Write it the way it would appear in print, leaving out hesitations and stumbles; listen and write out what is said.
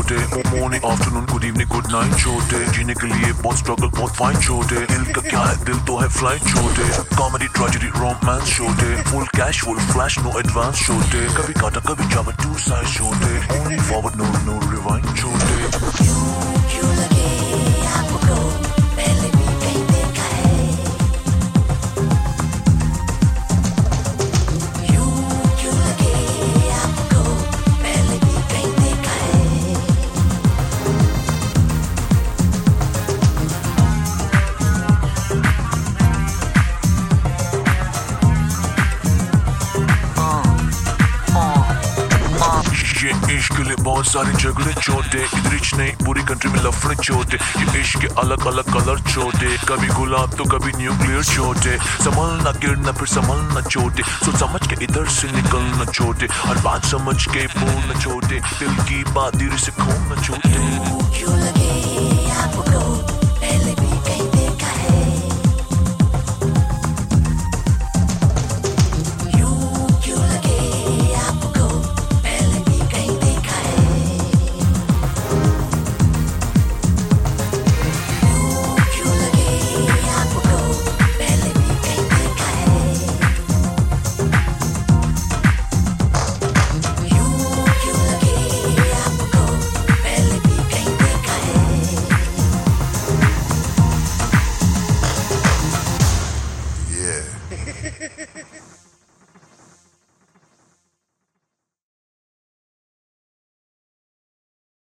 छोटे, morning afternoon good evening good night छोटे, जीने के लिए बहुत स्ट्रगल बहुत फाइन छोटे, दिल का क्या है दिल तो है फ्लाइट छोटे, कॉमेडी ट्रेजेडी रोमांस छोटे, full cash full flash no advance छोटे, कभी काटा कभी जावा टू साइज छोटे, ओनली फॉरवर्ड नो रिवाइंड छोटे। क्यों लगे आपको पहले भी कहीं देखा है, क्यों लगे आपको पहले भी कहीं देखा है। ये इश्क के लिए बहुत सारे झगड़े छोटे, इधर इच नहीं पूरी कंट्री में लफड़े छोटे, ये इश्क के अलग अलग कलर छोटे, कभी गुलाब तो कभी न्यूक्लियर छोटे, संभलना गिरना फिर संभलना छोटे, सोच समझ के इधर से निकलना छोटे, हर बात समझ के बोलना छोटे, दिल की बात धीरे से खोलना छोटे। क्यों लगे आपको